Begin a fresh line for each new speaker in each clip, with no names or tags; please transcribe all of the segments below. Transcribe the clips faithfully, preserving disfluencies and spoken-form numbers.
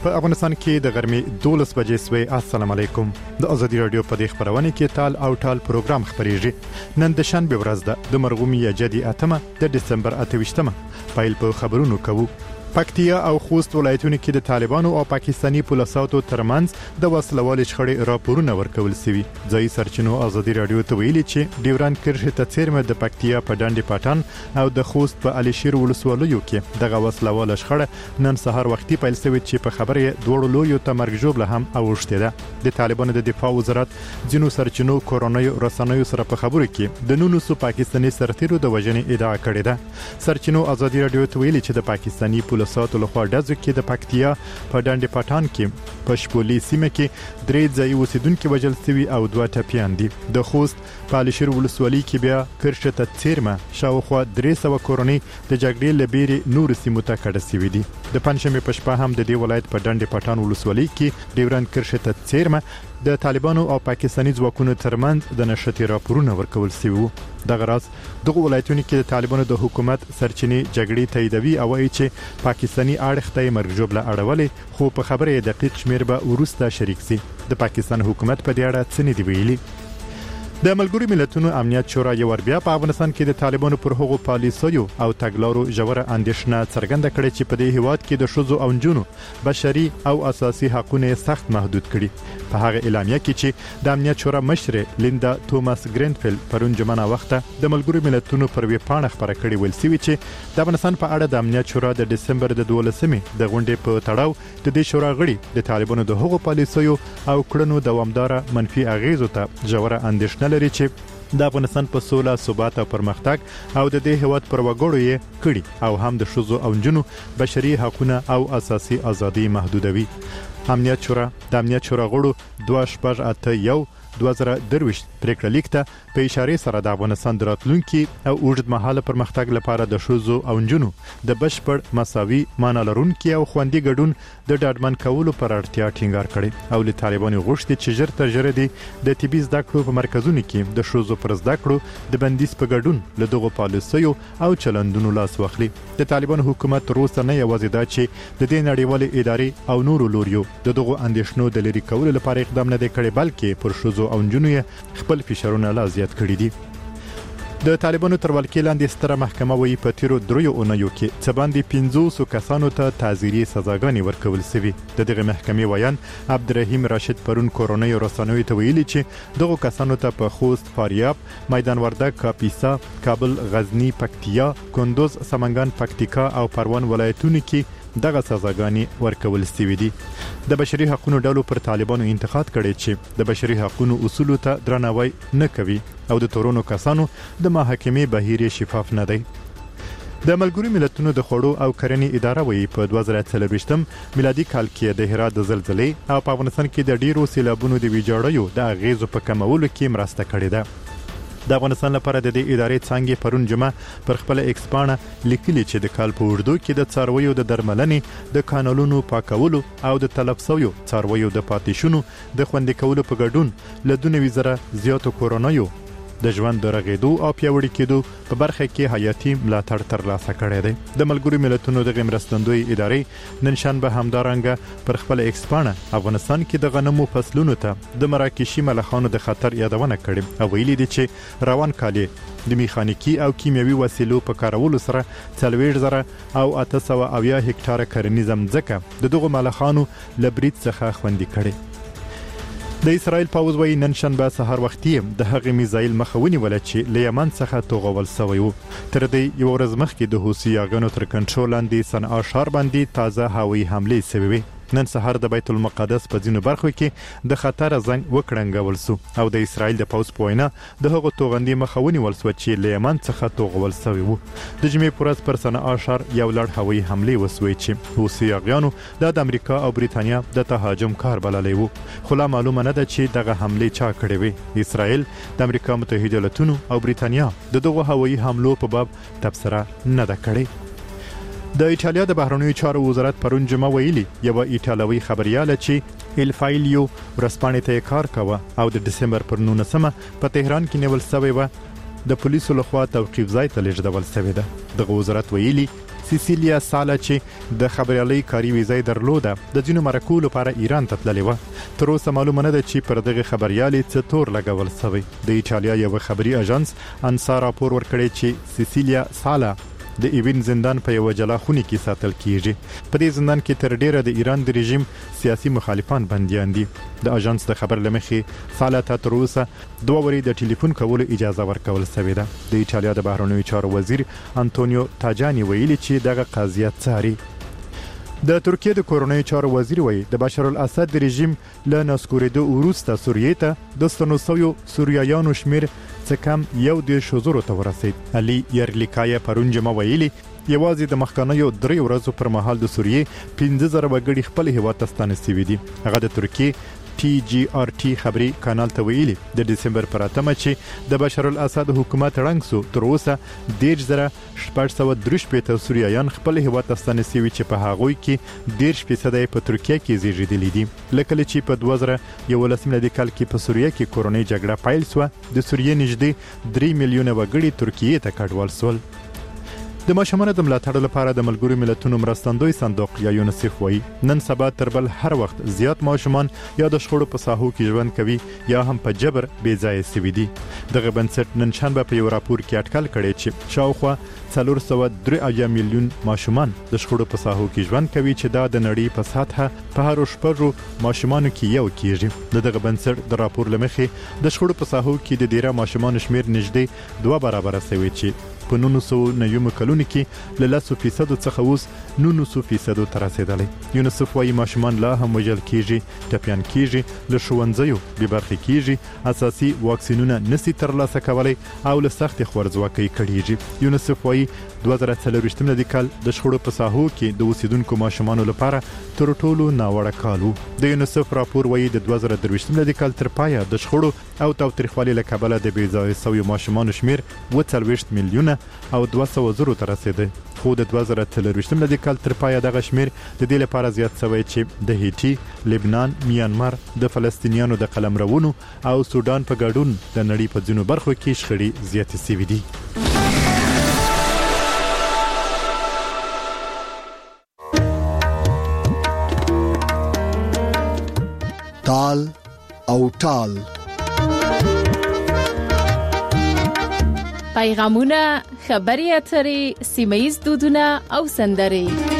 په افغانستان کې د غرمې دولس بجې سوي. السلام علیکم. د ازادي رادیو په دې خبرونه کې تال او ټال پروګرام خبريږي. نن د شنبه ورځ ده د مرغومي جدي اتمه د دسمبر اتهشتمه. پایل په خبرونو کوو. پکتیا او خوست ولایتونو کې د طالبانو او پاکستاني پولیسو ترمنځ د وسلوال شخړې راپورونه ورکول شوي. ځای سرچینو ازادي رادیو ته ویلي چې ډیوران کرښې ته څیرمه د پکتیا په ډنډ پټان او د خوست په علي شیر ولسوالیو کې دغه وسلوال شخړه نن سهار وختي پیل شوې چې په خبره دوړو لویو ته مرګ ژوبله هم اوښته ده. د طالبانو د دفاع وزارت ځینو سرچینو کورونیو رسنیو سره په خبرو کې د نونو سو پاکستاني سرتیرو د وژنې ادعا کړې ده. سرچینو ازادي رادیو ته ویلي چې د پاکستاني پولیسو لخوا ډزو کې د پکتیا په ډنډ پټان کې په شپولي سیمه کې درې ځای اوسیدونکو وژل شوي او دوه ټپیان دي. د خوست په علي شیر ولسوالۍ کې بیا کرښه ته څیرمه شاوخوا درې سوه کورنۍ د جګړې لبیري نور سیمو ته کډه شوي دي. د پنځمې په شپه هم د دې ولایت په ډنډ پټان ولسوالۍ کې ډیوران کرښه ته څیرمه د طالبانو او پاکستاني ځواکونو ترمنځ د نشټي راپورونه ورکول شوي وو. دغه راز دغه ولایتونو کې د طالبانو د حکومت سرچینې جګړې تاییدوي او وايي چې پاکستاني اړخ ته مرګ ژوبله اړولې، خو په خبره دقیق شمیر به ورسته شریک سي. د پاکستان حکومت په دې اړه څه نه دی ویلي. د ملګرو ملتونو امنیت شورا یو ور بیا په افغانستان کې د طالبانو پر هغو پالیسیو او تګلارو ژوره اندېښنه څرګنده کړې چې په دې هیواد کې د ښځو او نجونو بشري او اساسي حقوقونه سخت محدود کړي. په هغه اعلامیه کې چې د امنیت شورا مشر لیندا توماس ګرینفیلد پرون جمعه وخته د ملګرو ملتونو پر وی پاڼه خبره کړې ویل سوي چې د افغانستان په اړه د امنیت شورا د دسمبر د دولسمې د غونډې په تړاو د دې شورا غړي د طالبانو د هغو پالیسیو او کړنو دوامداره منفي اغیزو ته ژوره اندېښنه لري چې د افغانستان په سوله، ثبات او پرمختګ او د دې هیواد پر وګړو یې کړي او هم د ښځو او نجونو بشري حقوقونه او اساسي ازادي محدودوي. امنیت شورا د امنیت شورا غړو دوه شپږ اته یو دوه زره درویشت پریکړه لیک ته په اشاره سره د افغانستان د راتلونکي او اوږد مهاله پرمختګ لپاره د ښځو او نجونو د بشپړ مساوي معنا لرونکي او خوندي ګډون د ډاډمن کولو پر اړتیا ټینګار کړي او له طالبانو غوښتي چې ژر تر ژره د طبي زده کړو په مرکزونو کې د ښځو پر زده کړو د بندیز په ګډون له دغو پالیسیو او چلندونو لاس واخلي. د طالبانو حکومت تر اوسه نه یوازې دا چې د دې نړیوالې ادارې او نورو لوریو د دغو اندېښنو د لرې کولو لپاره اقدام نه دی کړی، بلکې پر ښځو او نجونو خپل فشارونه لا زیات کړي دي. د طالبانو تر ولکې لاندې ستره محکمه وایي په تیرو دریو اونیو کې څه باندې پنځوسو کسانو ته تعزیري سزاګانې ورکول شوي. د دغه محکمې ویان عبدالرحیم راشد پرون کورونیو رسنیو ته ویلي چې دغو کسانو ته په خوست، فاریاب، میدان وردګ، کاپیسا، کابل، غزنی، پکتیا، کندوز، سمنګان، پکتیکا او پروان ولایتونو کې دغه سزاګانې ورکول شوي دي. د بشري حقوقو ډلو پر طالبانو انتقاد کړي چې د بشري حقوقو اصولو ته درناوی نه کوي او د تورونو کسانو د محاکمې بهیر شفاف نه دی. د ملګرو ملتونو د خوړو او کرنې اداره وایي په دوه زره څلورویشتم میلادي کال کې د هرات د زلزلې او په افغانستان کې د ډیرو سیلابونو د ویجاړیو د اغیزو په کمولو کې مرسته کړې ده. د افغانستان لپاره د دې ادارې څنګه پرون جمعه پر خپل ایکس پاڼه لیکلي چې د کال په اوږدو کې د څارویو د درملنې، د کانالونو پاکولو او د تلف شویو څارویو د پاتې شونو د خوندي کولو په ګډون له دوه نوي زره زیاتو کورونیو د ژوند د رغېدو او پیاوړي کېدو په برخه کې حیاتي ملاتړ ترلاسه کړی دی. د ملګرو ملتونو د مرستندوی ادارې نن شنبه همدارنګه پر خپل ایکس پاڼه افغانستان کې د غنمو فصلونو ته د مراکشي ملخانو د خطر یادونه کړې او ویلي دي چې روان کال د میخانیکي او کیمیاوي وسیلو په کارولو سره څلوېښت زره او اته سوه اویا هکټاره کرنیزه مځکه د دغو ملخانو له برید څخه خوندي کړې. د اسرائیل پوځ وایي نن شنبه سهار وختي د هغې میزایل مخه ونیوله چې له یمن څخه توغول شوی و. تر دې یوه ورځ مخکې د حوثي یاګانو تر کنټرول لاندې صنعا ښار باندې تازه هوایي حملې شوې وې. نن سهار د بیت المقدس په ځینو برخو کې د خطر زنګ وکړنګول سو او د اسرائیل د پوځ په وینا د هغو توغندي مخه ونیول سو چې له یمن څخه توغول شوی و. د جمعې په ورځ پر صنعا ښار یو لړ هوایي حملې وسوې چې حوثي یاګانو د امریکا او بریتانیا د تهاجم کار بللی و، خو لا معلومه نه ده چې دغه حملې چا کړې وې. اسرائیل د امریکا متحده ایالاتونو او بریتانیا د دغه هوایي حملو په باب تبصره نه ده کړې. د ایټالیا د بهرنیو چارو وزارت پرون جمعه ویلي یو ایټالوي خبريال چې الفایلیو ورسپانې ته کار کاوه او د دسمبر پر نولسمه په تهران کې نیول شوی و د پولیسو لخوا توقیف ځای ته لیږدول شوی ده. د وزارت ویلي سیسیلیا سالا چې د خبريالي کاری ویزه درلوده د ځینو مرکو لپاره ایران ته تللی و. تر اوسه معلومه نه ده چې پر دغه خبريالي څه تور لګول شوی. د ایتالیا یو خبري اژانس انسا راپور ورکړی چې سیسیلیا سالا د ایوین زندان په یو جلا خونی کې ساتل کیږي. په دې زندان کې تر ډیره د ایران د رژیم سیاسي مخالفان بنديان دي. د اژانس د خبر لمخې سالا ته تر اوسه دوه وری د ټلیفون کولو اجازه ورکول شوې ده. د ایتالیا د بهرنیو چارو وزیر انټونیو تاجانی ویلي چې دغه قضیه څاري. د ترکیه د کورونای چارو وزیر وایي د بشار الاسد د رژیم له نسکوریدو وروسته سوریه ته د ستنوسیو سوریایانو شمیر څه کم یو د شوزورو ته ورسید. علي یرلیکای پرون جمع ویلي یوازې د مخکنیو درې ورځو پر مهال د سوریه پنځه زره وګړي خپل هیواد ته ستانسوي دي. هغه د ترکیه ټي جي آر ټي خبري کانال ته ویلي د دسمبر پر اتمه چې د بشار الاسد حکومت رنګ سو تر اوسه دیرش زره شپږ سوه درې شپېته سوریایان خپل هیواد ته ستانسوي چې په هغوی کې دیرش فیصد په ترکیه کې زیږیدلي دي. لکه چې په دوه زره یولس میلادي کال کې په سوریه کې کورونای جګړه پیل شو د سوریه نږدې درې میلیونه وګړي ترکیه ته کډوال شول. د ماشومانو د ملاتړ لپاره د ملګرو ملتونو مرستندوی صندوق یا یونیسف وایي نن سبا تر بل هر وخت زیات ماشومان یا د شخړو په ساحو کې ژوند کوي یا هم په جبر بې ځای سوي دي. دغه بنسټ نن شنبه په یو راپور کې اټکل کړی چې شاوخوا څلور سوه درې اویا میلیون ماشومان د شخړو په ساحو کې ژوند کوي چې دا د نړۍ په سطحه په هر شپږو ماشومانو کې یو کیږي. دغه بنسټ د راپور لمخې د شخړو په ساحو کې د ډیره ماشومان شمیر نږدې دوه برابر شوی چې په نولس سوه نوي کلونو کې له لس فیصد څخه اوس نولس فیصد ته رسیدلی. یونیسف وايي ماشومان لا هم وژل کیږي، ټپيان کیږي، له ښوونځیو بې برخې کیږي، اساسي واکسینونه نسي ترلاسه کولای او له سخت خوارځواکۍ کړيږي. یونیسف وايي دوه زره څلور میلادي کال د شخړو په ساحو کې د اوسیدونکو ماشومانو لپاره تر ټولو ناوړه کال و. د یونیسف راپور وايي د دوه زره درې میلادي کال تر پایه د شخړو او تاوتریخوالي له کبله د بې ځایه شویو ماشومانو شمیر اووه څلوېښت میلیونه او دوه سوه زرو ته رسیده. خو د دوه زره څلور میلادي کال تر پایه دغه شمیر د دې لپاره زیات شوی چې د هیټي، لبنان، میانمار، د فلسطینیانو د قلمرونو او سودان په ګډون د نړۍ په ځینو برخو کې شخړې زیاتې شوې دي.
تال او ټال
پیغامونه، خبري اترې، سیمایي دودونه او سندرې.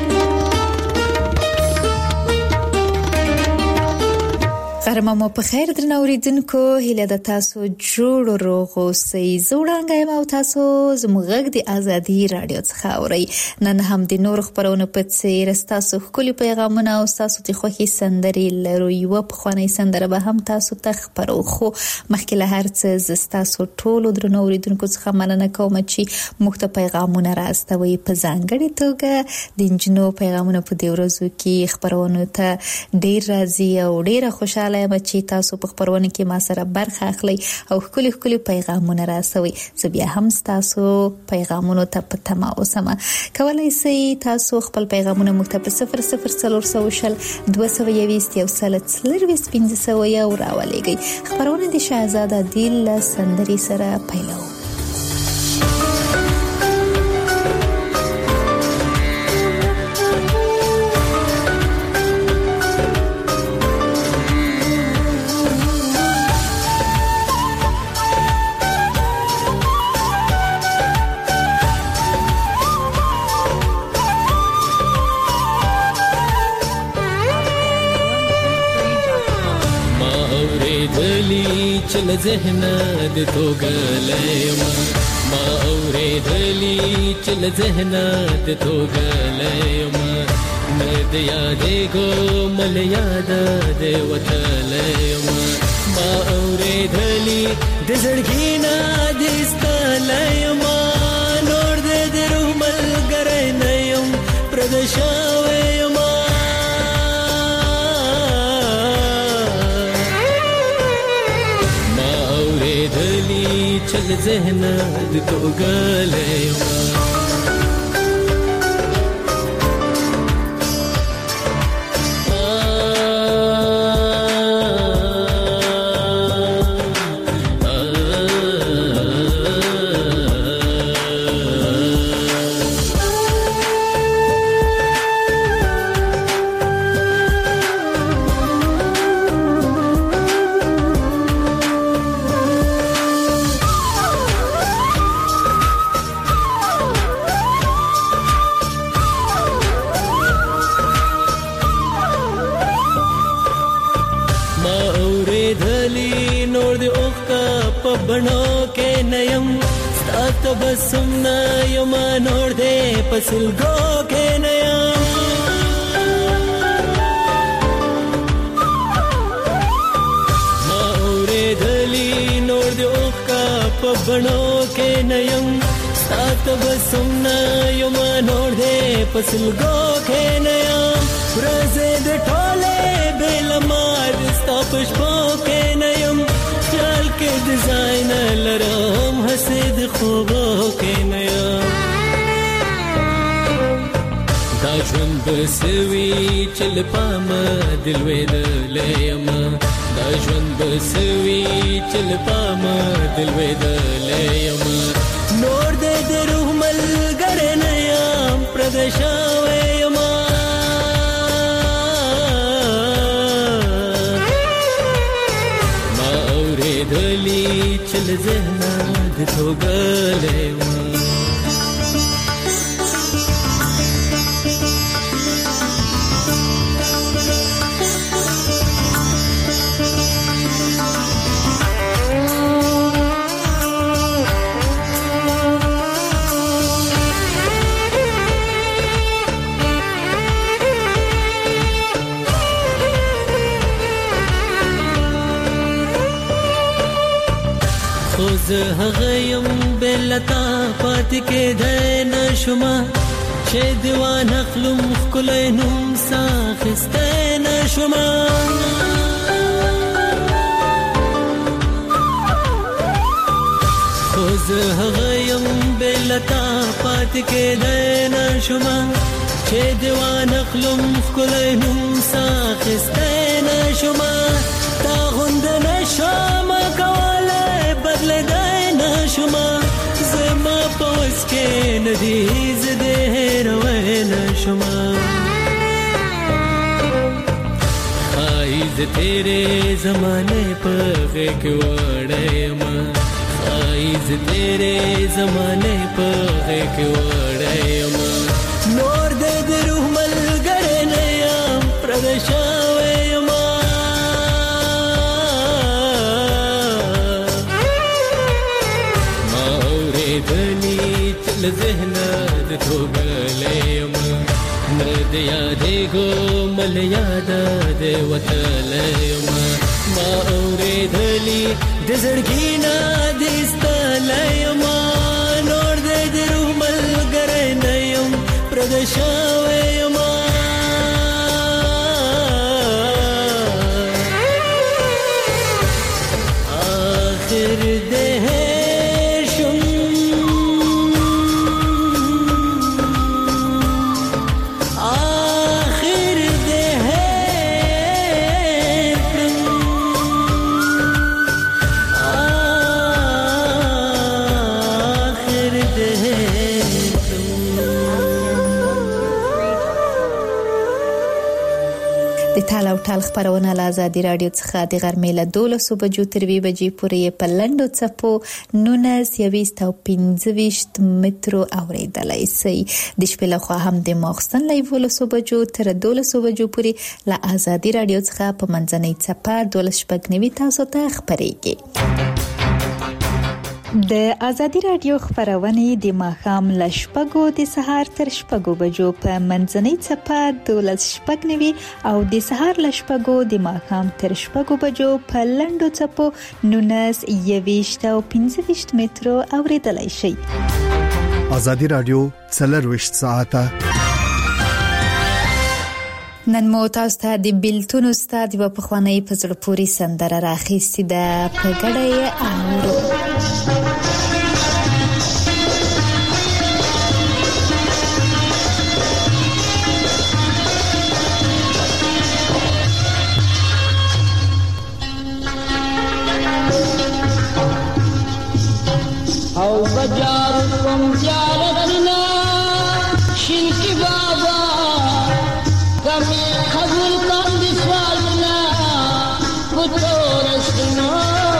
غرمه مو په خیر درنو اوریدونکو، هیله د تاسو جوړ روغ اوسئ. زوړانګایم او تاسو زموږ د ازادي رادیو څخه اورئ. نن هم د نور خبرونو په څیر تاسو خولي پیغامونه او تاسو د خوښي سندرې لرو. یو په خواني سندره به هم تاسو ته خبرو. خو مخکې له هر څه تاسو ټول درنو اوریدونکو څخه مننه کوم چې موږ ته پیغامونه راستوي. په ځانګړي توګه د انجنو پیغامونه په دې ورځو کې خبرونه ته ډیر راځي او ډیر خوشاله یم چې تاسو په خبرونه کې ما سره برخه اخلي او خولي خولي پیغامونه راسوي. زه بیا هم تاسو پیغامونو ته په تمه اوسم. کولای شئ تاسو خپل پیغامونه موږ ته په صفر صفر څلور سوه شل دوه سوه یوویشت یو سل څلرویشت پنځه سوه یو راولېږئ. خبرونه د شهزاده دل سندري سره پیلو.
چل ذهن د توګلېم ما اورېدلې چل ذهن د توګلېم مې د یادې ګو مل یاد د وتلېم ما اورېدلې د زړګي نه د استلېم نور دې درو ملګری نه يم پردشاوې ما چل ذهن د توګلېم ستات بسمنا یم نور دې پسلګو کې نه یم ما اورېدلی نور دې اوښکا په بڼو کې نه یم ستات بسمنا یم نور دې پسلګو کې نه یم ورځې د ټولې بېلمار ستا په شپو کې نه یم خیال کې ډیزاین لرم هسې د خوبو کې نه یم دا ژوند به څه وي چې له پامه د لوېدلی یم دا ژوند به څه وي چې له پامه د لوېدلی یم نور دې د روح ملګری نه یم پردی شوی یم دلی چل ذهنه د توګلې زه هغه یم بلتا پاتې کېدی نشومه چې دیوان اخلم ښکلی نوم ساخیستی نشومه خو زه هغه یم بلتا پاتې کېدی نشومه چې دیوان اخلم ښکلی نوم ساخیستی نشومه تا غونده نشومه کولی بدلېدی نشومه زما په وس کې نه دي زه دې هېروی نشومه ښایي زه تېرې زمانې په غېږ کې وړی یم ښایي زه تېرې زمانې په غېږ کې وړی یم نور دې د روح ملګری نه یم پردی شوی یم له ذهنه د توګلې یم نه د یادېږو مل یاده د وتلی یم ما اورېدلي د زړګي نه د ایستلی یم نور دی د روح ملګری نه یم پردی شوی یم آخر دی
ټال او ټال خبرونه له آزادي رادیو څخه د غرمې له دولسو بجو تر وی بجې پورې په لنډو څپو نولس یویشت او پنځه ویشت مترو اوریدلای شئ د شپې له خوا هم د ماخستن له یولسو بجو تر دولسو بجو پورې له آزادي رادیو څخه په منځنۍ څپه دولس شپږ نوي تاسو ته خبرېږي د آزادي رادیو خبرونه د ماښام له شپږو د سهار تر شپږو بجو په منځنۍ څپه دولس شپږ نوي او د سهار له شپږو د ماښام تر شپږو بجو په لنډو څپو نولس یویشت او پنځه ویشت مترو اوریدلای شئ
آزادي رادیو څلرویشت ساعته
نن مو تاسو ته د بیلتون استاد په پخوانی په زړه پوري سندره راخېستې ده په ګډه یې اورو
او بجار کوم زیارتنا شینکی بابا کمی قبول کن دی سوالنا کتو رسنا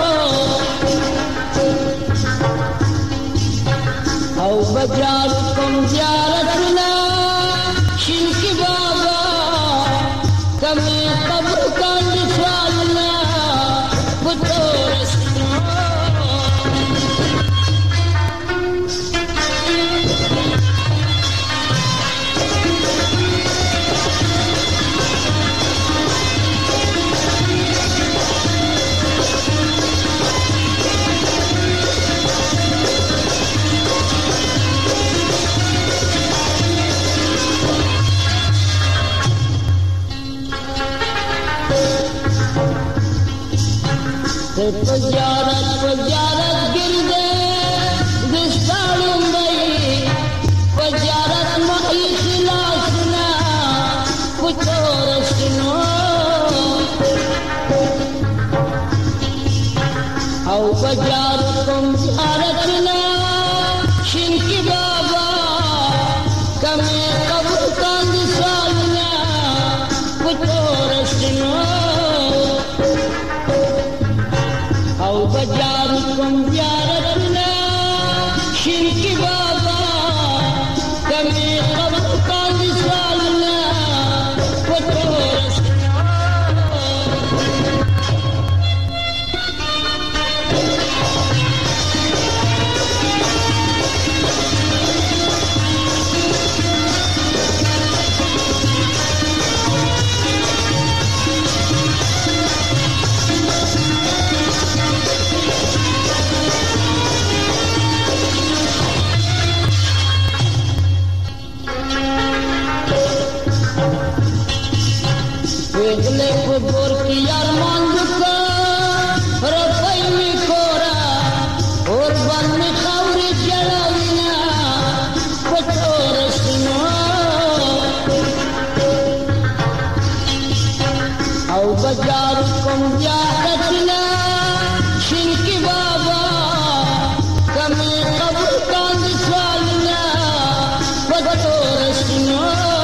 او بجار کوم زیارتنا شینکی بابا کمی قبول کن دی سوالنا کتو رسنا پزیارت پزیارت گرده دستارم بی پزیارت مخی خلاسنا پچورشنو او پزیارت کم زیارتنا شنکی بابا کمی قبر کاند سالنا پچورشنو او بجارو کم زیارتنا شرکی بابا کمی قبر کاند سالنا پچورشنو वेगले को बोर की यार मान दुका रफाई में कोरा और बन में खावरे जलाविना पचोरसनो औ बाजार कम जाकतना शिनकी बाबा कमे कब्र कांद सालना पचोरसनो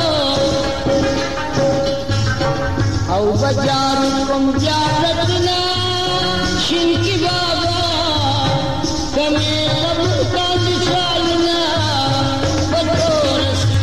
او بجارو کم جارتنا شنکی بابا کمی قبر کاند سالنا پچورسنو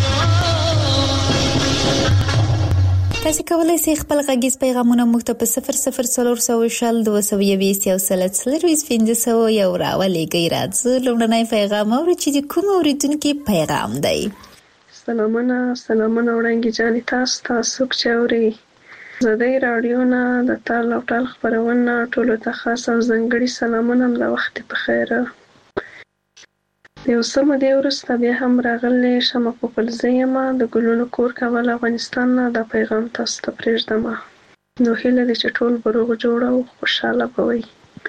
تاسو کولای شئ خپل غږیز پیغامونه موږ ته په صفر صفر څلور سوه شل دوه سوه یویشت یو سل څلرویشت پنځه سوه یو راولېږئ. راځو لومړنی پیغام اورو چې د کوم اورېدونکي پیغام دی.
سلامونه سلامونه وړاندې جانې تاسو تاسو چې اورئ زده‌ی رادیو نه د تال او ټال خپرونه ټولو ته خاص او ځانګړي سلامونه د وخت په خیر. د یو څه مودې وروسته بیا هم راغلی شمه پوپلزۍ یم د ګلونو کور کابل افغانستان نه دا پیغام تاسو ته پرېږدم. نو هیله ده چې ټول به روغ جوړ او خوشحاله به وئ.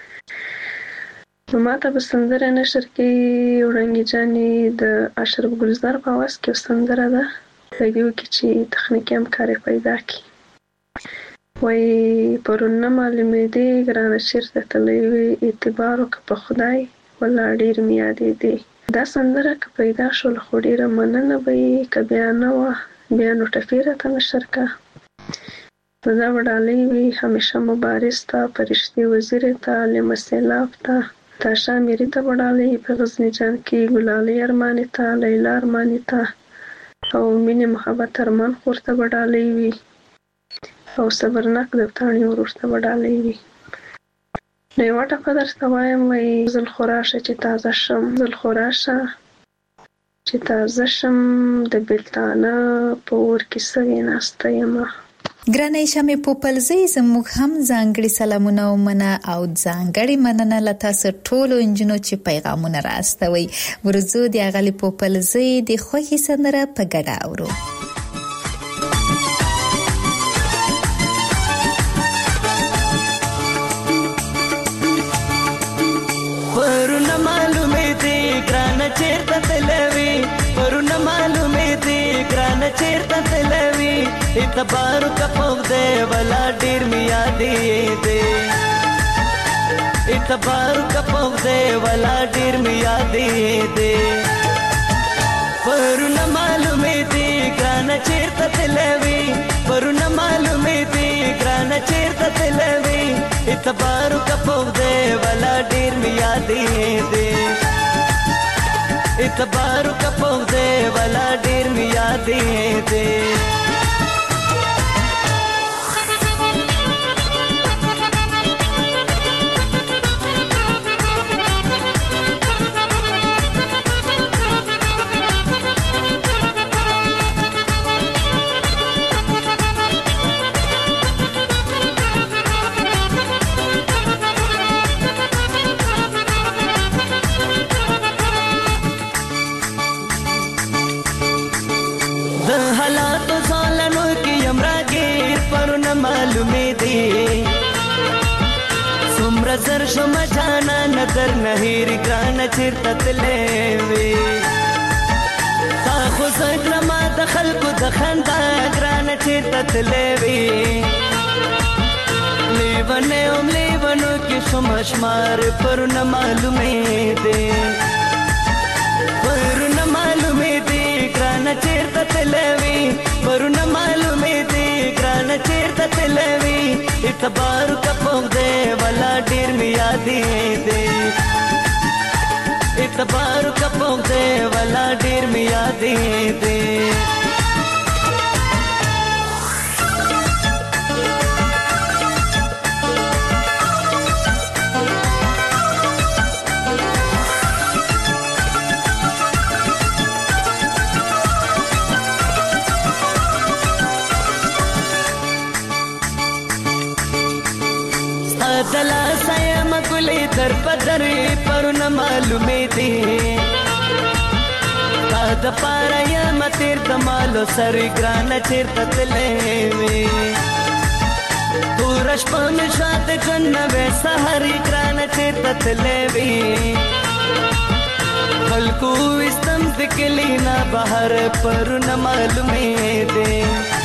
نو ماته به سندره نشر کې وړانګې جانې د اشرف ګلزار په اواز کې یو سندره ده لګي وکړي چې تخنیکي همکار یې پیدا کړي. وایي پرون نه معلومېدې ګرانه چېرته تللی وې اعتبار وکړه په خدای والله ډېر مې یادېدې. دا سندره که پیدا شوله خو ډېره مننه به یې که بیا نه وه بیا نو ټپې راته نشر کړه. نو دا به ډالۍ وي همیشه مبارز ته فرشتې وزیرې ته لمه سیلاب ته تاشا میري ته به ډالۍ په غزني جان کې ګلالۍ ارمانې ته لیلا ارمانې ته او مینې محبت ارمان خور ته به ډالۍ وي او صبرناک دفتاڼي ورور ته به ډالۍ وي. نو یوه ټپه درته وایم وایي زل خو راشه چې تازه شم زل خو راشه چې تازه شم د بېلتانه په اور کې سوې ناسته یمه.
ګرانې شمې پوپلزۍ زموږ هم ځانګړي سلامونه ومنه او ځانګړې مننه له تاسو ټولو نجونو چې پیغامونه راستوئ. ورځو د اغلې پوپلزۍ د خوښې سندره په ګډه اورو.
پرونه معلومې دي ګرانه چېرته تلوي پرونه معلومې دي ګرانه چېرته تلوي اعتبار کپو دے ولا ډېر مې یادېدې اعتبار کپو دے ولا ډېر مې یادېدې پرونه معلومې دي ګرانه چېرته تلوي پرونه معلومې دي ګرانه چېرته تلوي اعتبار کپو دے ولا ډېر مې یادېدې اعتبار کپو دے ولا ډېر مې یادېدې شم جانا نظر نهیر ګران چیرته تلې وي تا خو زړه ما د خلکو د خندا ګران چیرته تلې وي لیونه اوم لیونو کې شم شمار پر نه معلومې دي پر نه معلومې دي ګران چیرته تلې وي پر نه معلومې دي ګران چیرته تلې وي اعتبار کا پوغ دے والا ډیر می یادې دے اعتبار کا پوغ دے والا ډیر می یادې دے دلا سایا مګلې در بدر پرونه معلومې دي تا د پاره یا متیر د مالو سر ګران چیرته تلې وي پورش پم شات جنوي سحر ګران چیرته تلې وي خلکو استم ذکلینا بهر پرونه معلومې دي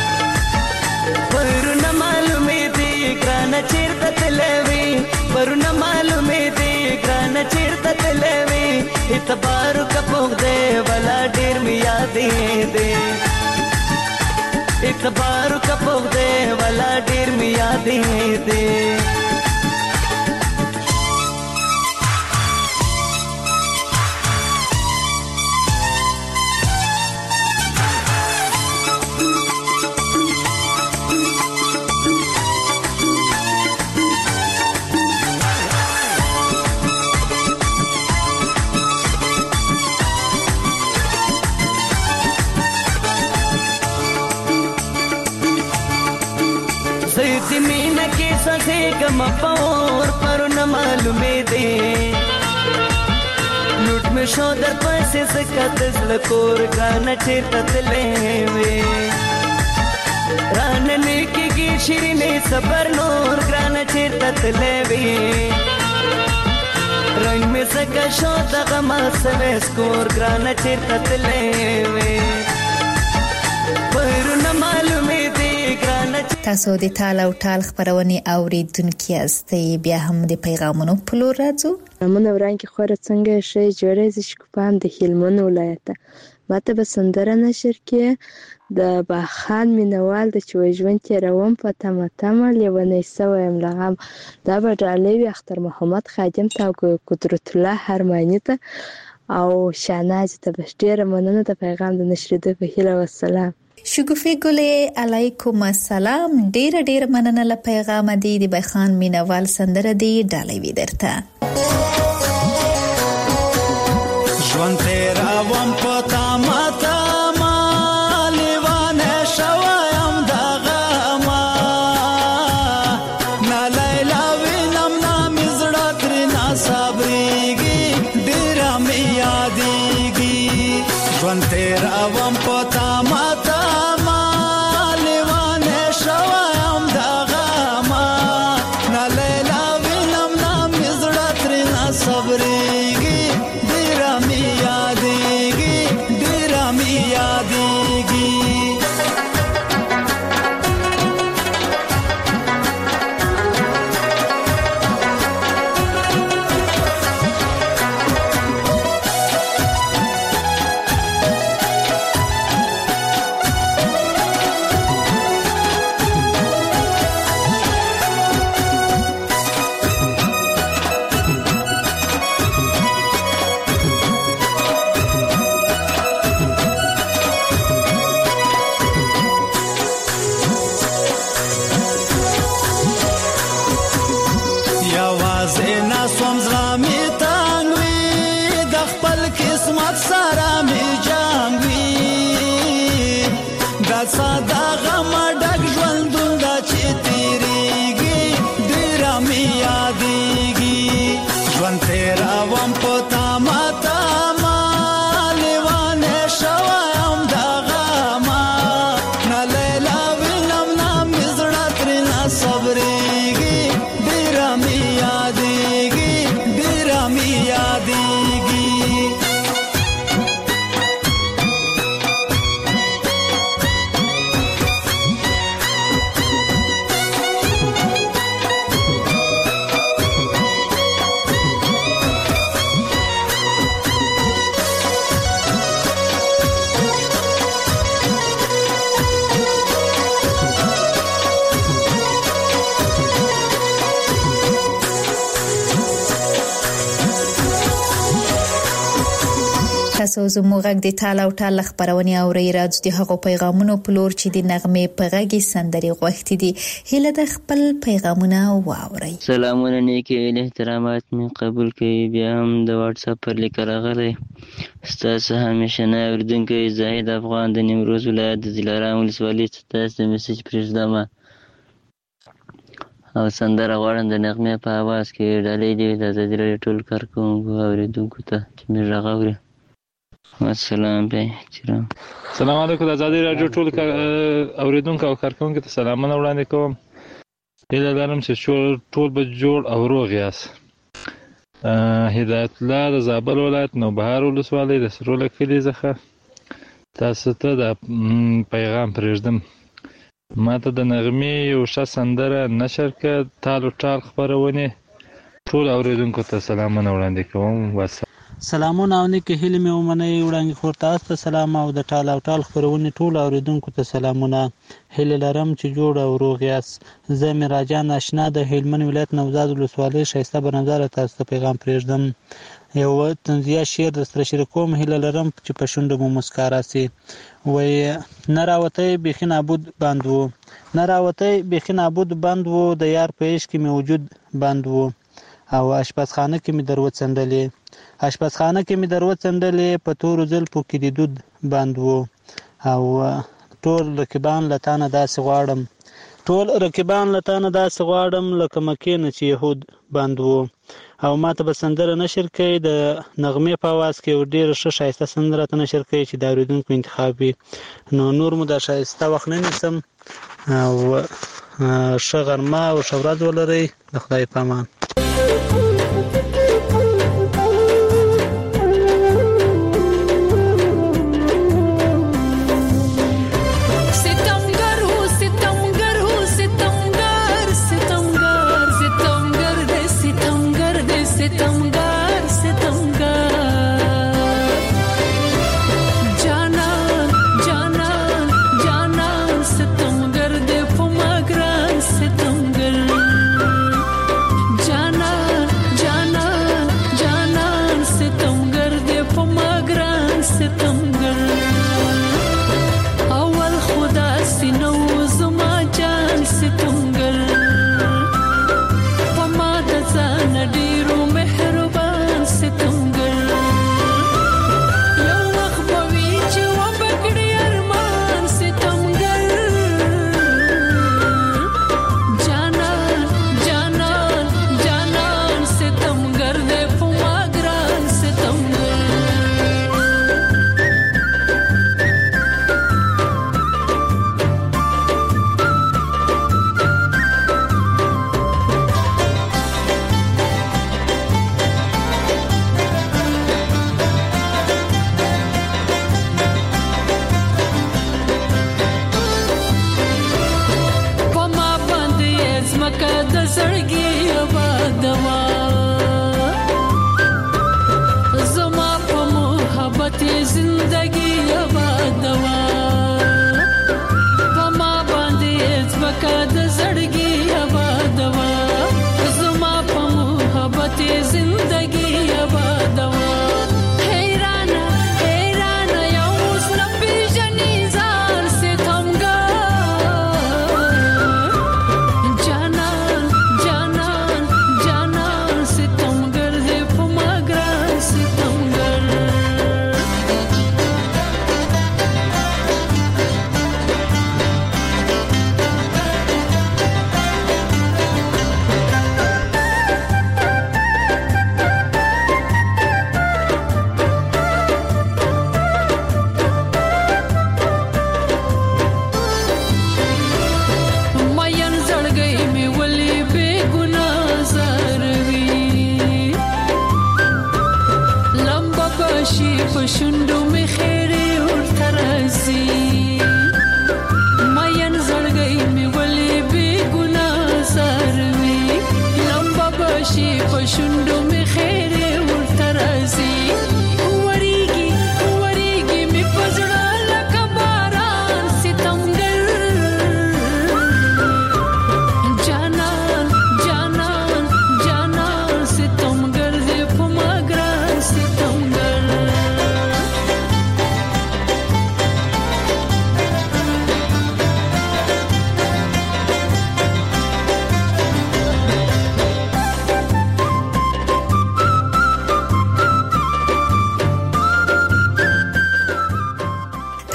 پرونه معلومې دي ګران چیرته تلې وي پرونه معلومې دي ګران چیرته تلې وي اعتبار کا پوغ دے والا ډیر می یادې دي اعتبار کا پوغ دے والا ډیر می یادې دي زیدی مینا کی سسے کم پور پر نہ معلومے دے لوٹ میں شو در پسے سکت لکور گانا چیرتا تلے وے راننے کی کی شیرینی صبر نور گانا چیرتا تلے وے رنگ میں سکا شو دغما سوے سکور گانا چیرتا تلے وے پر نہ معلومے دے
تاسو د تال او ټال خبرونه اوریدونکو یاستئ بیا هم د پیغامونو په لور راځو
من ورانکي خوره څنګه شي جوړې ز شکوپام د هلمند ولایت ماته به سندره نشر کې د باخان مینوال د چويژوند کې روان په تمه تمه لیونی سویم لغم دا به ډالوي اختر محمد خادم تا قدرت الله هرمانی ته او شاناز ته بشډیره مننه د پیغام د نشریدو په هیله والسلام
شګوفي ګلې علیکم السلام ډېر ډېر مننه ل پیغام دی د بخان مینوال سندره دی ډالوي درته
ژوند تیرا وم پتا ماتا ما لیوانه شوایم دغه ما نا لیلا وینم نام زړه ترنا صبرېږي ډېر مې یادېږي ژوند تیرا وم پتا ماتا
صبرېږي ډېر مې یادېږي
تاسو زموږ غږ د ټال او ټال خبرونه اورئ. راځو د هغو پیغامونو په لور چې د نغمې په غږی سندري غوښتي دي هله د خپل پیغامونه واورئ.
سلامونه نیکی احترامات می قبول کړئ. بیا هم د واتس اپ پر لیک راغلی ستاسو همیشنه اوریدونکی زاهد افغان د نیمروز ولایت د دلارام ولسوالۍ څخه تاسو د میسج پرېږدم او سندره غواړم د نغمې په اواز کې ډالۍ دی د ازادي راډیو ټول کارکوونکو اوریدونکو ته چې مې غږ اوري. السلام علیکم.
سلام علیکم. د ازادي راډیو ټول اوریدونکو او کارکوونکو ته سلامونه وړاندې کوم. هیله لرم چې ټول به جوړ او روغ یاست. هدایت الله د زابل ولایت نوبهار ولسوالۍ د سروله کلي څخه تاسو ته د پیغام پرېږدم. ما ته د نغمې یو ښه سندره نشر کړه. ټال او ټال خپرونې ټول اوریدونکو ته سلامونه وړاندې کوم. واسه
سلامونه او نیکې هیلې مې ومنئ. وړاندې خور تاسو ته سلام او د ټال او ټال خپرونې ټول اوریدونکو ته سلامونه. هیله لرم چې جوړ او روغ یاست. زه میراجان آشنا د هلمند ولایت نوزاد ولسوالۍ ښایسته بنظره تاسو ته پیغام پرېږدم. یو طنزیه شعر درسره شریکوم. هیله لرم چې په شونډو مو مسکا راسي. وایي نه راوتی بیخي نابود بند و، نه راوتی بیخي نابود بند و، د یار په عشق کې مې وجود بند و او اشپزخانه کې مې در وڅنډلې، اشپزخانه کې مې در وڅنډلې، په تورو زلفو کې د دود بند و او ټول رقیبان له تانه داسې غواړم، ټول رقیبان له تانه داسې غواړم لکه مکې نه چې یهود بند و. او ما ته به سندره نشر کوي د نغمې په اواز کې یو ډېر ښه ښایسته سندره ته نشر کوي چې د اورېدونکو انتخاب وي. نو نور مو دا ښایسته وخت نه نیسم او ښه غرمه او ښه ورځ ولرئ. د خدای په امان.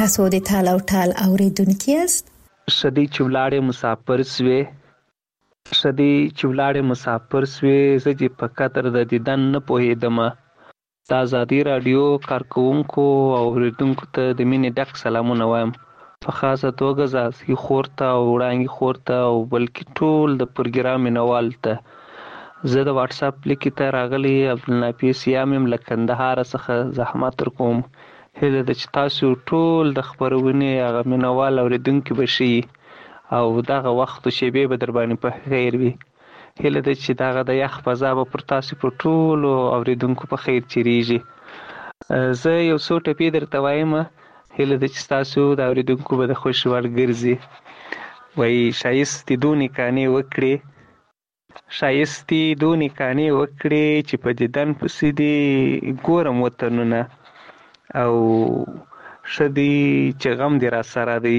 تاسو د تال او ټال اوریدونکو یاست.
شدی چولاړې مسافر سوې شدی چولاړې مسافر سوې زه چې په قدر د دیدن نه پوهېدم. د ازادي راډیو کارکوونکو او اوریدونکو ته د مینې ډک سلامونه وایم، په خاصه توګه زاسي خور ته او وړانګې خور ته او بلکې ټول د پروګرام مینوال ته. زه د واتس اپ لیکې ته راغلی عبدالنافي سیام یم له کندهار څخه زحمت در کوم. هیله ده چې تاسو ټول د خپرونې هغه مینوال اوریدونکي به شئ او دغه وخت او شیبې به در باندې په خیر وي. هیله ده چې دغه د یخ فضا به پر تاسو په ټولو اوریدونکو په خیر چیریږي. زه یو څو ټپې درته وایم، هیله ده چې تاسو د اوریدونکو به د خوښ وړ ګرځي. وایي ښایستې دونې کانې وکړې ښایستې دونې کانې وکړې چې په دیدن پسې دې ګورم وطنونه او ښه دی چې غم دې را سره دی.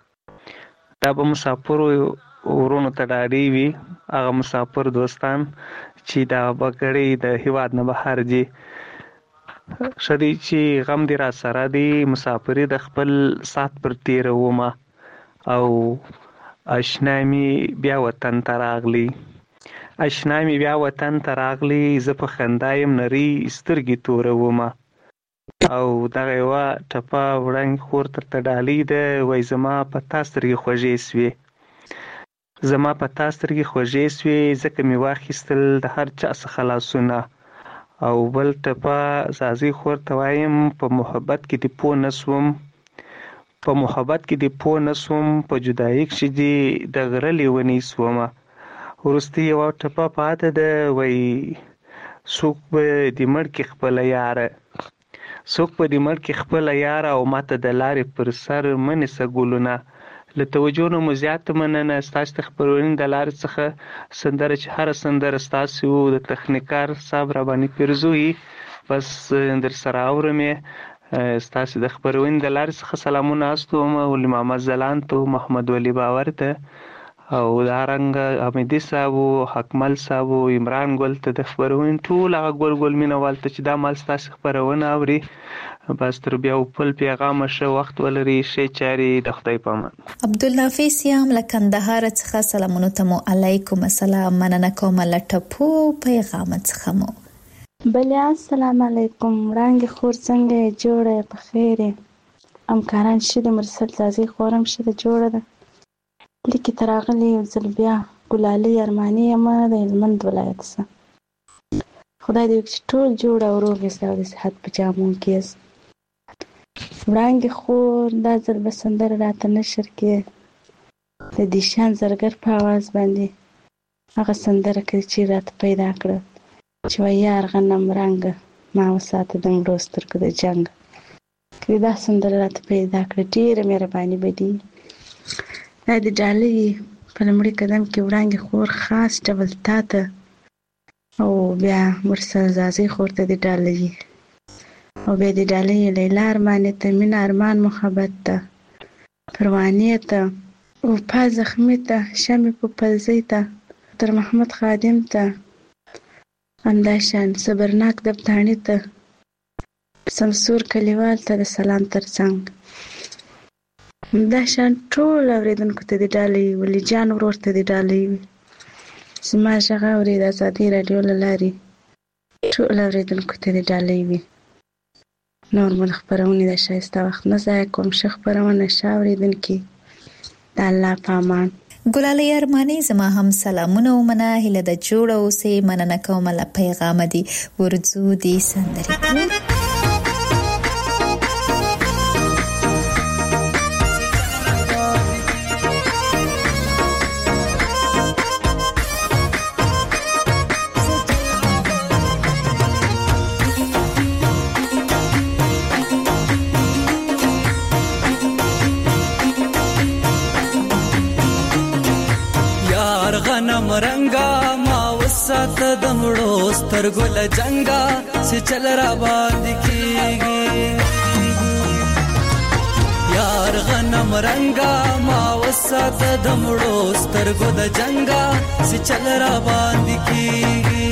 دا به مسافرو ورونو ته ډاډې وي، هغه مسافر دوستان چې دا بګړۍ د هیواد نه بهر دي. ښه دی چې غم دې را سره دی، مسافري د خپل سات پر تېرومه او اشنا مې بیا وطن ته راغلی اشنا مې بیا وطن ته راغلی زه په خندا یم نرۍ سترګې تورومه. او دغه یوه ټپه وړانګې خور درته ډالۍ ده. وایي زما په تا سترګې خوږې سوې زما په تا سترګې خوږې سوې ځکه مې واخیستل د هر چا څخه لاسونه. او بل ټپه زازي خور ته وایم په محبت کې دې پوه نه سوم په محبت کې دې پوه نه سوم په جدایي کښې دې د غره لیونۍ سومه. وروستۍ یوه ټپه پاته ده. وایي څوک به دې مړ کړي خپله یاره څوک په دې مړ کې خپله یاره او ماته د لارې پر سر مه نیسه ګلونه. له توجه نه مو زیاته مننه. ستاسو د خپرونې د لارې څخه سندره چې هره سندره ستاسو د تخنیکار صاحب را باندې پیرزوي، بس در سره اورم یې. ستاسو د خپرونې د لارې څخه سلامونه استوم ولي محمد ځلاند ته، محمد ولی باور ته، او دارنګه حمیدي صاحب او حکمل صاحب او عمران ګل ته د خپرونې ټول هغه ګل ګل مینوال ته چې دا مال ستاسو خپرونه اوري. بس تر بیا بل پیغامه ښه وخت ولري، ښې چارې د خدای په امان.
عبدالنافي سیام له کندهار څخه سلامونه ته مو علیکم السلام. مننه کوم له ټپو پیغام څخه مو.
بله السلام علیکم. وړانګې خور څنګه یې؟ جوړه په خیر یې؟ همکاران ښه دي؟ مرسل زازي خورم ښه ده جوړه ده؟ لیکې ته راغلې یو ځل بیا. ګلالۍ ارماني یم د هلمند ولایت څخه. خدای دې وکړي چې ټول جوړ او روغ یاست او د صحت په جامو کې یاست. وړانګې خور دا ځل به سندره راته نشر کړې د دیشان زرګر په اواز باندې هغه سندره کړې چې راته پیدا کړه چې وایي یار غنم رنګه ما وساته د مړو سترګو د جنګ. که دا سندره راته پیدا کړه ډېره مهرباني به دي. دا د ډالۍ په لومړي قدم کې وړانګې خور خاص ډول تا ته او بیا مرسل زازي خور ته د ډالۍ او بیا د ډالۍ لیلا ارماني ته، مینه ارمان محبت ته، پروانې ته، وفا زخمي ته، شمې په پلزۍ ته، تر محمد خادم ته، همداشان صبرناک دبتاڼي ته، سمسور کلیوال ته د سلام ترڅنګ. دا شان ټول اوریدونکو ته د ډالۍ ولی جان ورور ته د ډالۍ وي. زما غږ اوري د ازادي راډیو له لارې ټول اوریدونکو ته د ډالۍ وي. نور مو د خپرونې د ښایسته وخت نه ضایع کوم. ښه خپرونه ښه اوریدونکي د الله په امان.
ګلالۍ ارماني زما هم سلامونه ومنه. هیله د جوړ اوسې. مننه کوم له پیغام دي. ورځو دي سندرې
رنگا ما وساته د مړو سترګو له جنگا چې چل را باندې کیږي. یار غنم رنگا ما وساته د مړو سترګو د جنگا چې چل را باندې کیږي.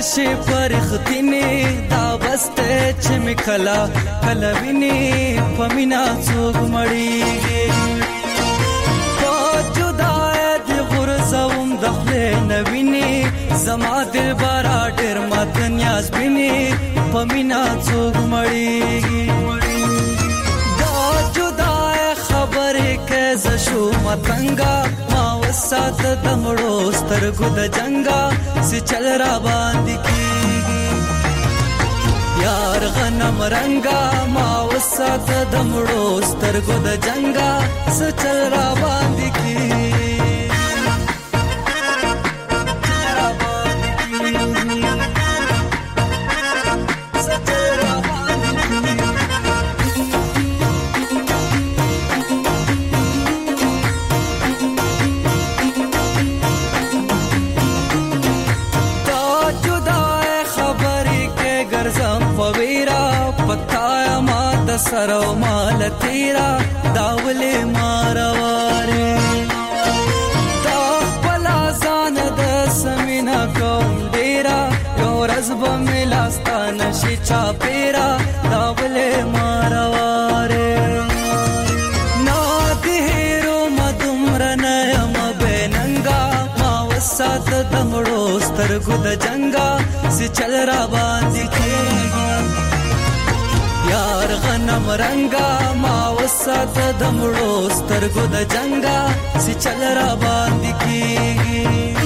نشي پرختینه دا بسته چې مکلا کلا ویني پمینا څوک مړیږي پجدای د غرزوم دخله نویني زما دل بارا ډیر مات نیاز بیني پمینا څوک مړیږي دا جدای خبره کې زشو متنګا ما وسات دمړو سترګو د جنگا سي چل را باندې کیږي یار غنم رنگا ما وسات دمړو سترګو د جنگا سي چل را باندې کیږي سرو مال تیرا داولې مارواره دا بلا ځان د سمینا کوم ډیرا یو رزب ملاستان شي چا پیرا داولې مارواره نا دهرو مدمر نیم بننګا ما وسات دمړو سترګو د جنگا سي چل را باندې کیږي یار غنم رنگا ما وسات دمړو سترګو د جنگا سي چل را باندې کیږي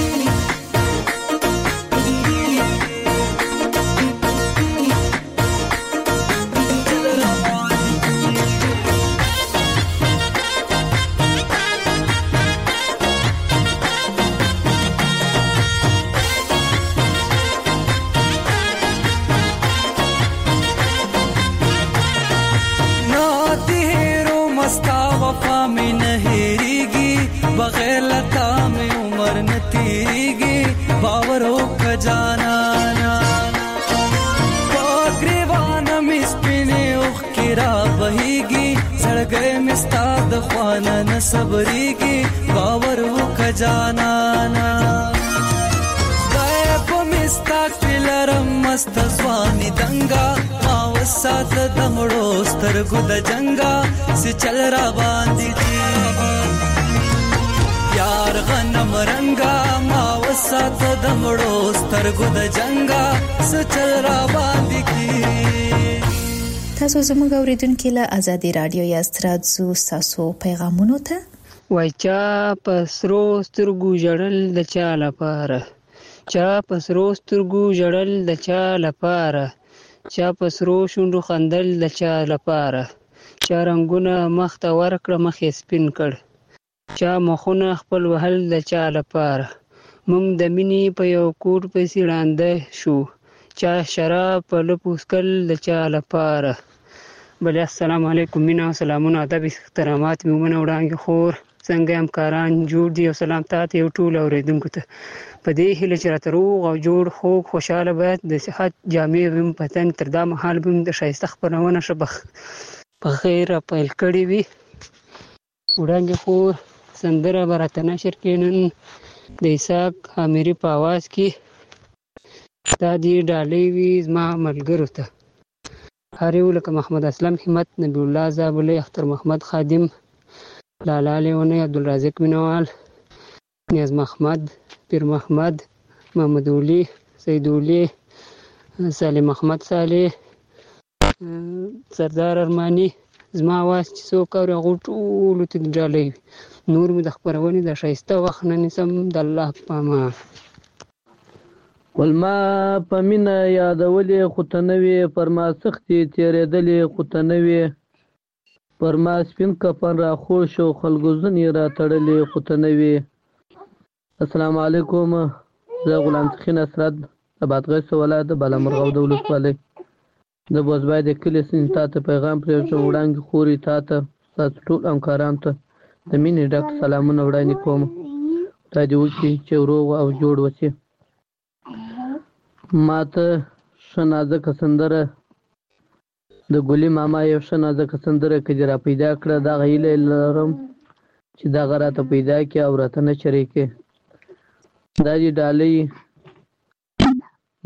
بغیر لتا میں عمر نہ تیریگی باورو کا جانا پاگریوان مسپینے اخ کرا بہیگی سڑ گئے مستاد خوانا نہ صبریگی باورو کا جانا غیب مستاق پلرم مست زوانی دنگا ماوسات دمڑو سترگو د جنگا سی چل را باندی دی یار غنم رنگا ما وسات دمړو سترګو د جنگا سچل را باندې کی
تاسو زموږ اوریدونکو له ازادي رادیو یا ستراتزو ساسو پیغامونو ته
وای چا پسرو سترګو جړل د چا لپاره چا پسرو سترګو جړل د چا لپاره چا پسرو شوندو خندل د چا لپاره چا رنگونه مخ ته ورکړه مخې سپین کړ چا مخونه خپل وهل د چا لپاره مونږ د مینې په یو کوټ پسې ړانده شو چا شراب په لپوسکل د چا لپاره بل السلام علیکم مینا سلامونه ادب احترامات میمونه وړاندې خور څنګه همکاران جوړ دي او سلام تاسو یو ټول اوریدونکو ته په دې هیله چې راته روغ او جوړ خو خوشاله باید د صحت جامع ویم پتن تر دا مهال بم د شایسته خبرونه شبخ په خیر پیل کړی وي وړاندې خور سندره برات نشر کینن د اساق اميري په आवाज کې تا دی ډالۍ وی زما ملګرو ته هریو لکه محمد اسلم همت نبی الله زابله اختر محمد خادم لالا لیونه عبدالرازق مینوال نیاز محمد پیر محمد محمد ولی سید ولی سالم محمد صالح سردار ارمانی زما واس چې څوک اور غوټولو ته ډالۍ نور مې د خبرونې د شایسته وخت نه نسم د الله پاما
ولما پمینه یادولې خطنوي پرما سختي تیرېدلې خطنوي پرما سپین کفن را خوش او خلګوزن را تړلې خطنوي السلام علیکم زه غلام تخین اسرد ابادغه ولایت بالامرغه دولت والي د بوزبای د کلی سین تاسو پیغام پرې وړاندې خوري تاسو تاسو ټول همکاران ته د مینې ډک سلامونه وړاندې کوم ته دې وکړي چې روغ او جوړ وسی ماته شنازه کسندره د ګلی ماما یو شنازه کسندره کې را پیدا کړه دا غیله لرم چې دا غراته پیدا کې او راته نه چریکه دا دې ډالۍ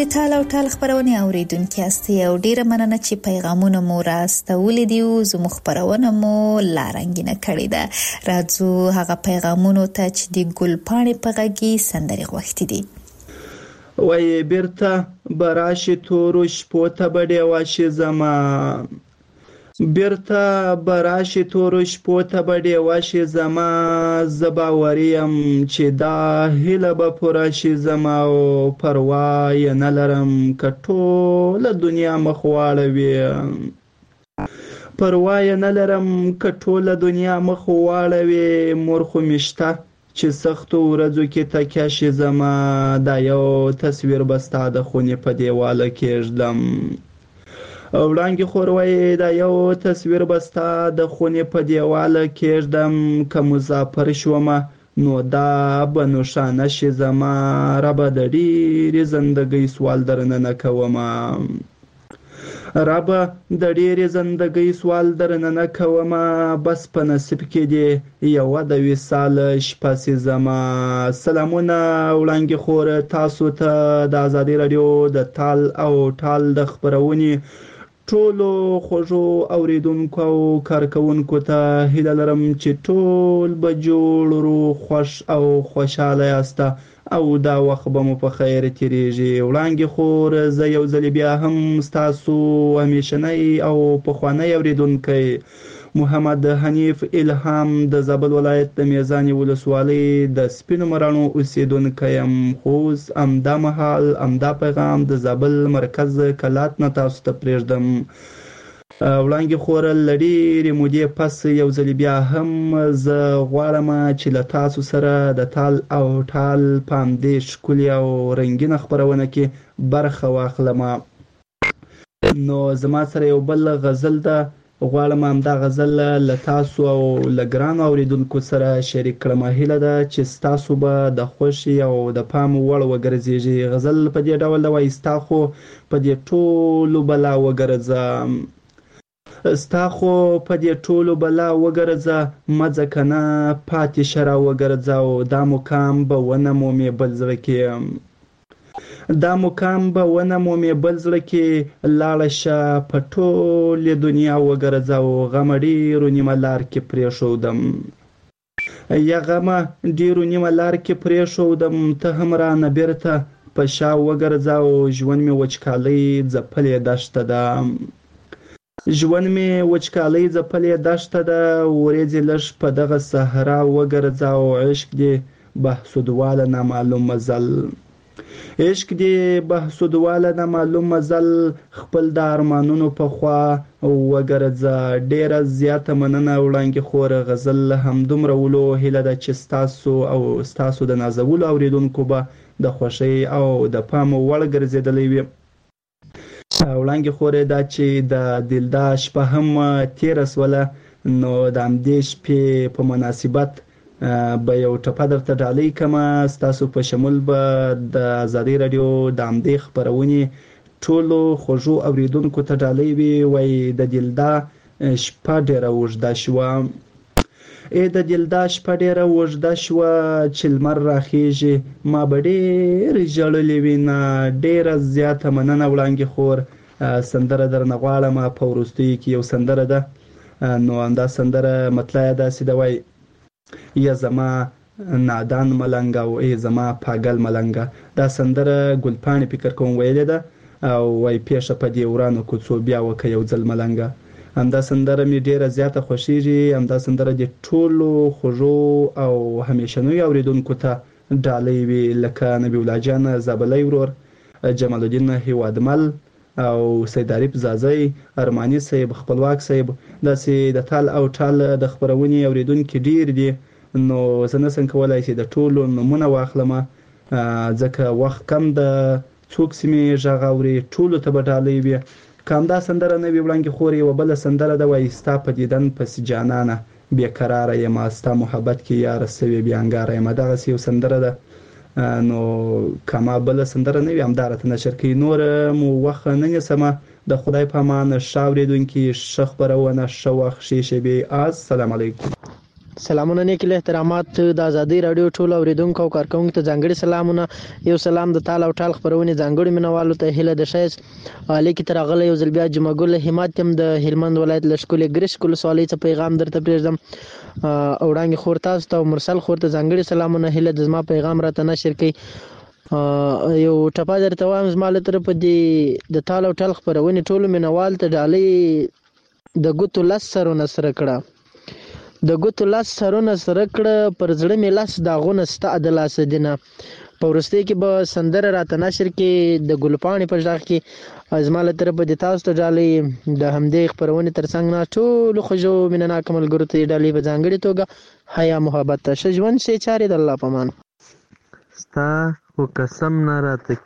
د تال او ټال خبرونه اوریدونکو یاستئ او ډیره مننه چې پیغامونه مو راستولې دي او زموږ خبرونه مو لارنګینه کړې ده. راځو هغه پیغامونو ته چې د ګلپاڼې په غږی سندرې غوښتي دي.
وای بیرته براشي تورو شپو ته بډې واشي زما بیرته براشي تورو شپو ته بډې واشي زما زباوریم چې دا هیله به پوره شي زما او پروا یې نه لرم که ټوله دنیا مخ واړوي پروا یې نه لرم که ټوله دنیا مخ واړوي مور خو مې شته چې سختو ورځو کې تکیه شي زما دا یو تصویر به ستا د خونې په دیواله کېږدم وړانګې خور وایي دا یو تصویر به ستا د خونې په دیواله کېږدم که مسافر شومه نو دا به نښانه شي زما ربه د ډېرې زندګۍ سوال درنه نه کومه ربه د ډېرې زندګۍ سوال درنه نه کومه بس په نصیب کې دی یوه د وصال شپه سي زما. سلامونه وړانګې خور تاسو ته د ازادي راډیو د تال او ټال د خپرونې ټولو خوږو اوریدونکو او کارکوونکو ته هیله لرم چې ټول به جوړ روغ خوښ او خوشحاله یاست او دا وخت به مو په خیر تیریږي. وړانګې خور زه یو ځل بیا هم ستاسو همیشنی او پخوانی اوریدونکی محمد حنیف الهام د زابل ولایت د میزانې ولسوالۍ د سپینو مراڼو اوسیدونکی یم. خو اوس همدا مهال همدا پیغام د زابل مرکز کلات نه تاسو ته پرېږدم. وړانګې خور له ډېرې مودې پس یو ځل بیا هم زه غواړم چې له تاسو سره د تال او ټال په همدې ښکلې او رنګینه خپرونه کې برخه واخلم. نو زما سره یو بل غزل ده، غواړم همدا غزل له تاسو او له ګرانو اوریدونکو سره شریک کړم. هیله ده چې ستاسو به د خوښي او د پام وړ وګرځېږي. غزل په دې ډول ده وایي ستا خو په دې ټولو بلا وګرځه ستا خو په دې ټولو بلا وګرځه مه ځه نه پاتې شه را وګرځه او دا مقام به ونه مومې بل زړه کې دا مقام به ونه مومې بل زړه کې لاړه شه په ټولې دنیا وګرځه او غمه ډېرو نیمه لار کې پرېښودم یا غمه ډېرو نیمه لار کې پرېښودم ته هم رانه بېرته په شا وګرځه او ژوند مې وچکالۍ ځپلې دښته ده ژوند مې وچکالۍ ځپلې دښته ده ورېځې لږ په دغه صحرا وګرځه او عشق دې بحسودواله نامعلوم مزل عشق دې بحسودواله نامعلوم مزل خپل د ارمانونو په خوا وګرځه. ډېره زیاته مننه وړانګې خور. غزل همدومره ولو هیله ده چې ستاسو او ستاسو د نازولو اوریدونکو به د خوښۍ او د پام وړ ګرځېدلی وي. وړانګې خورې دا چې د دلدا شپه هم تېره سوله نو د همدې شپې په مناسبت به یو ټپه درته ډالۍ کړمه. ستاسو په شمول به د ازادي راډیو د همدې خپرونې ټولو خوږو اوریدونکو ته ډالۍ وي. وایي د دلدا شپه ډېره اوږده شوه ای د دلدا شپه ډېره اوږده شوه چې لمر راخیږي ما به ډېر ژړلې وي نه. ډېره زیاته مننه وړانګې خور. سندره درنه غواړم په وروستیو کې یو سندره ده نو همدا سندره مطلع یې داسې ده وایي یا زما نادان ملنګ او ای زما پاگل ملنګ. دا سندره ګلپاڼې فکر کوم ویلې ده او وایي پیښه په دې ورانو کوڅو بیا وکه یو ځل ملنګ. همدا سندره مې ډېره زیاته خوښیږي. همدا سندره د ټولو خوږو او همیشنیو اوریدونکو ته ډالۍ وي لکه نبی الله جان زابلی ورور، جمال الدین هیوادمل او سید عارف زازی، ارمانی صاحب، خپلواک صاحب. داسې د تال او ټال د خپرونې اوریدونکي ډېر دي نو زه نشم کولی چې د ټولو نومونه واخلم ځکه وخت کم ده. څوک چې مې غږ اوري ټولو ته به ډالۍ وي. که همدا سندره نه وي وړانګې خور یوه بله سندره ده وایي ستا په دیدن پسې جانانه بېقراره یم ستا محبت کې یاره سوې بېانګاره یم. دغسې یو سندره ده نو که ما بله سندره نه وي همدا راته نشر کوي. نور مو وخت نه نیسمه. د خدای په امان ښه اورېدونکي ښه خپرونه ښه وخت ښې شېبې. السلام علیکم.
سلامونه نیک له احترامات د ازادي رادیو ټول اوریدونکو او کارکونکو ته ځانګړي سلامونه. یو سلام د تال او ټال خبرونه ځانګړي منوالو ته هله د شایز الیک تر غله یو ځل بیا جمعه ګل همت هم د هلمند ولایت لشکول ګریش کول سوالي ته پیغام درته پرېږدم. اوړانګ خور تاسو ته مرسل خور ته ځانګړي سلامونه هله د زما پیغام راته نشر کړي. یو ټپه درته وایم زما له طرفه د تال او ټال خبرونه ټول منوال ته ډالۍ د ګوتو لس سرونه سره کړه د ګوتو لاس سرونه سره کړه پر زړه مې لاس داغونه ستا د لاس دینه. په وروستۍ کې به سندره راته نشر کې د ګلپاڼې په ژغ کې زما له طرفه د تاسو ته ډالۍ د همدې خپرونې تر څنګ نه ټولو خوږو مینهناکو ملګرو ته یې ډالۍ په ځانګړې توګه حیا محبت ته ښه ژوند ښې چارې د الله په امان.
ستا خو قسم نه راته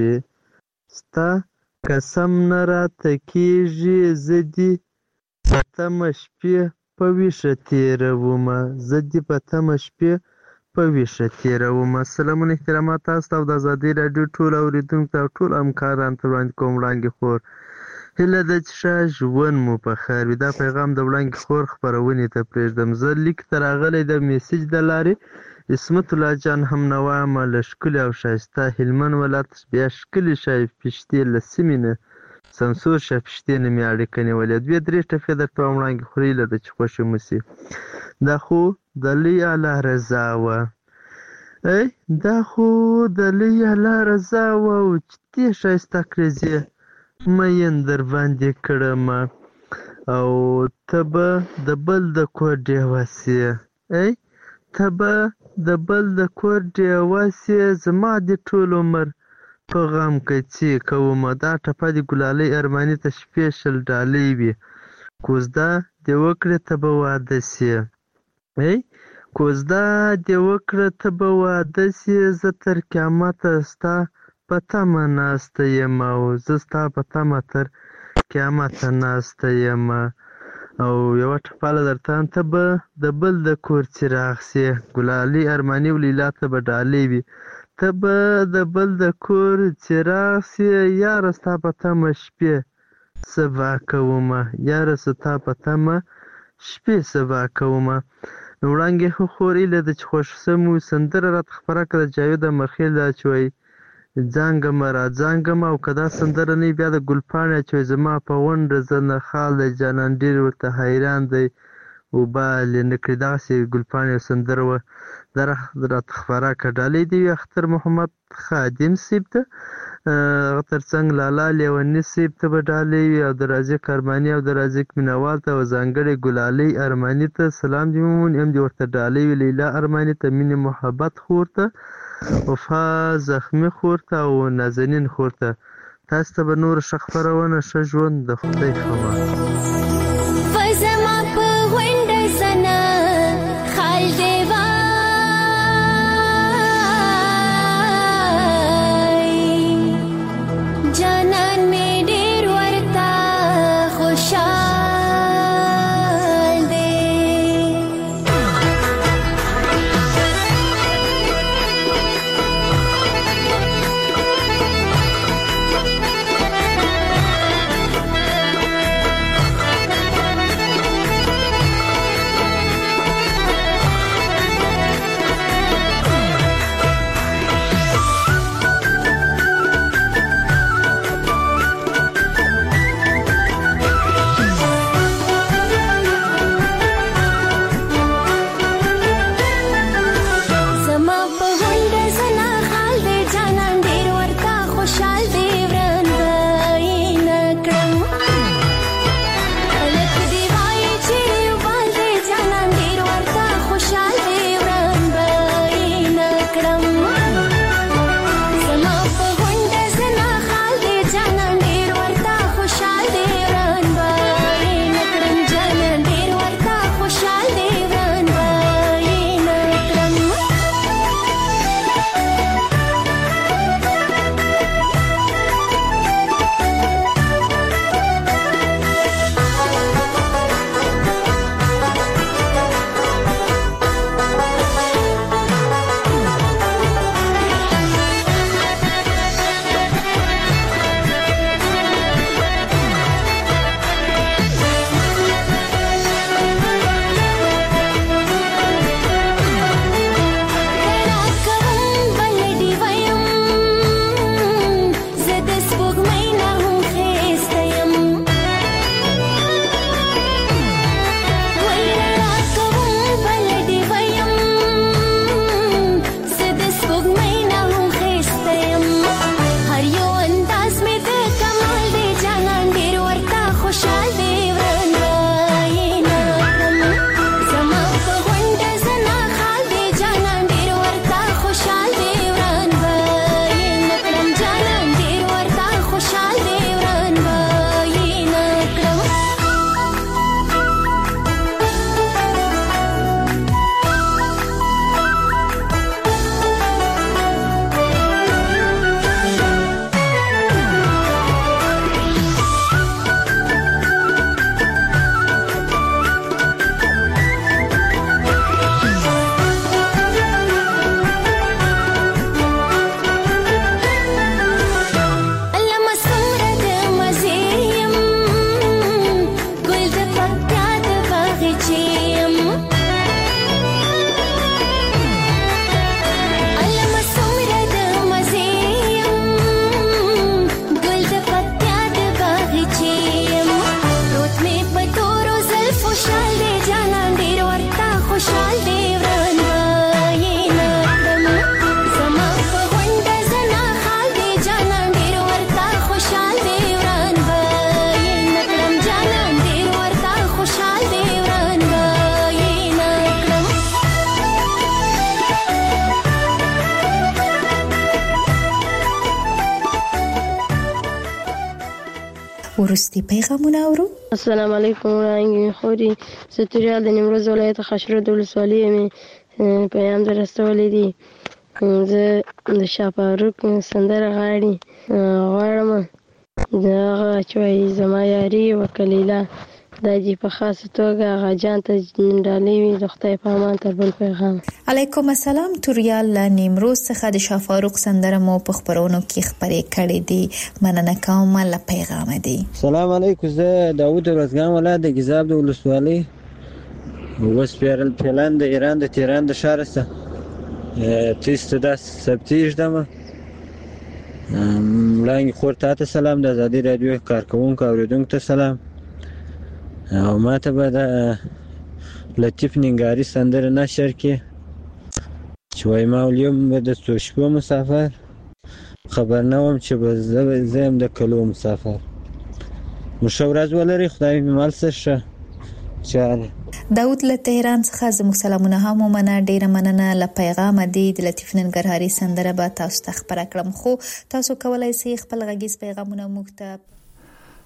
کېږي ستا قسم نه راته کېږي زه دې په تمه شپې په ویښه تېرومه زه دې په تمه شپې په ویښه تېرومه. سلامونه احترامات تاسو ته او د ازادي راډیو ټول اورېدونکو ته او ټول همکارانو ته وړاندې کوم وړاندې خور هیله ده چې ښه ژوند مو په خیر وي. دا پیغام د وړاندې خور خپرونې ته پرېږدم. زه لیک ته راغلی د میسج د لارې عصمت الله جان هم نه وایم له ښکلي او ښایسته هلمند ولایت بیا ښکلي شای پشتې له سیمې نه سمسور شه پشتې نه مې اړیکه نیولې. دوې درې ټپې درته وایم وړاندې خورې هیله ده چې خوښې مو شي. دا خو د لوی الله رضا وه ای دا خو د لوی الله رضا وه او چې دې ښایسته کړزې مین در باندې کړمه او ته به د بل د کور ډېوه سې ای ته به د بل د کور ډېوه سې زما دې ټول عمر په غم کې کومه. دا ټپه د ګلالۍ ارماني ته سپیشل ډالۍ وي. کوزده دې وکړې ته به واده سې ای کوزده دې وکړه ته به واده سې زه تر قیامته ستا په تمه ناسته یم او زه ستا په تمه تر قیامته ناسته یم. او یوه ټپاله درته ته به د بل د کور څراغ سې ګلالۍ ارماني او لیلا ته به ډالۍ وي. ته به د بل د کور څراغ سې یاره ستا په تمه شپې سبا کومه یاره ستا په تمه شپې سبا کومه. نو وړاندې خو خور هیله ده چې خوښ سم سندره راته خپره کړه د جاوید مرخیل دا چې وایي ځانګمه را ځانګمه او که دا سندره نه بیا د ګلپاڼې چې وایي زما په غونډه زه نه خال دی جانان ډېر ورته حیران دی اوبه لې نه کړي دغسې ګلپاڼې سندره وه دا راته خپره کړه. ډالۍ دې وي اختر محمد خادم صیب ته هغه تر څنګ لالا لیوني صیب ته به ډالۍ وي او د رازق ارماني او د رازق مینوال ته او ځانګړې ګلالۍ ارماني ته سلام دې وموني هم دې ورته ډالۍ وي. لیلا ارماني ته مینې محبت خور ته وفا زخمي خور ته او نازنین خور ته تاسو ته به نور ښه خپرونه ښه ژوند د خدای خبر.
ورستي پیغامونه اورو.
السلام علیکم وړاندې خوري ستوریال د نیمروز ولایت خشرود ولسوالۍ می پیغام درستولې دي. زه د شاپاروک سندره غاړي غواړم دا چوي زما یاري وکلیلا د دې په خاصه توګه غاجان ته ډالې وي د خدای په امان تر بل پیغام.
علیکم السلام. توریال له نیمروز څخه د شافاروق سندره مو په خبرونو کې خبرې کړې دي. مننه کوم له پیغام دی.
سلام علیکم. زه داوود ورزګان ولایت د ګیزاب د ولسوالۍ وس پیرل پلان د ایران د تهران د ښار څخه تیست د سبتیج دمه ملنګ خورته ته سلام. د آزادي رادیو کارکونکو اوریدونکو ته سلام. او ماته به د لطیف ننګاري سندره نشر کې چې وای ما ولیم به د څو شپو مسافر خبر نه وم چې به زه یم د کلو مسافر. مو ښه ورځ ولرئ. خدای مې مل شه. چاره
داود له تهران څخه زموږ سلامونه هم ومنه. ډیره مننه له پیغام دی. د لطیف ننګرهاري سندره به تاسو ته خبره کړم خو تاسو کولای شئ خپل غږیز پیغامونه موږ ته